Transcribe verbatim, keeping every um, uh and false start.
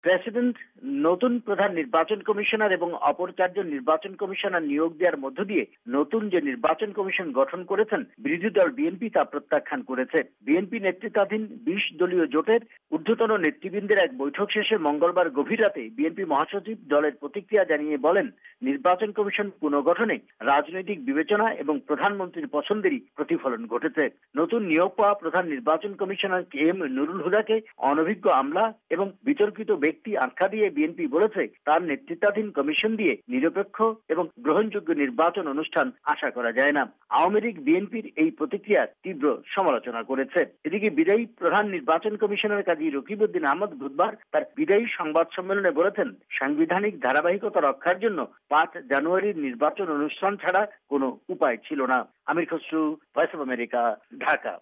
President নতুন প্রধান নির্বাচন কমিশনার এবং অপর চারজন নির্বাচন কমিশনার নিয়োগ দেওয়ার মধ্য দিয়ে নতুন যে নির্বাচন কমিশন গঠন করেছেন বিরোধী দল বিএনপি তা প্রত্যাখ্যান করেছে। বিএনপি নেতৃত্বাধীন বিশ দলীয় জোটের ঊর্ধ্বতন নেতৃবৃন্দের এক বৈঠক শেষে মঙ্গলবার গভীর রাতে বিএনপি মহাসচিব দলের প্রতিক্রিয়া জানিয়ে বলেন, নির্বাচন কমিশন পুনর্গঠনে রাজনৈতিক বিবেচনা এবং প্রধানমন্ত্রীর পছন্দেরই প্রতিফলন ঘটেছে। নতুন নিয়োগ পাওয়া প্রধান নির্বাচন কমিশনার কে এম নুরুল হুদাকে অনভিজ্ঞ আমলা এবং বিতর্কিত ব্যক্তি আখ্যা দিয়ে বিএনপি বলেছে, তার নেতৃত্বাধীন কমিশন দিয়ে নিরপেক্ষ এবং গ্রহণযোগ্য নির্বাচন অনুষ্ঠান আশা করা যায় না। আওয়ামী লীগ বিএনপির এই প্রতিক্রিয়ার তীব্র সমালোচনা করেছে। এদিকে বিদায়ী প্রধান নির্বাচন কমিশনার কাজী রকিবউদ্দিন আহমদ বুধবার তার বিদায়ী সংবাদ সম্মেলনে বলেছেন, সাংবিধানিক ধারাবাহিকতা রক্ষার জন্য পাঁচ জানুয়ারির নির্বাচন অনুষ্ঠান ছাড়া কোনো উপায় ছিল না। Amir Khasru, voice of America, Dhaka.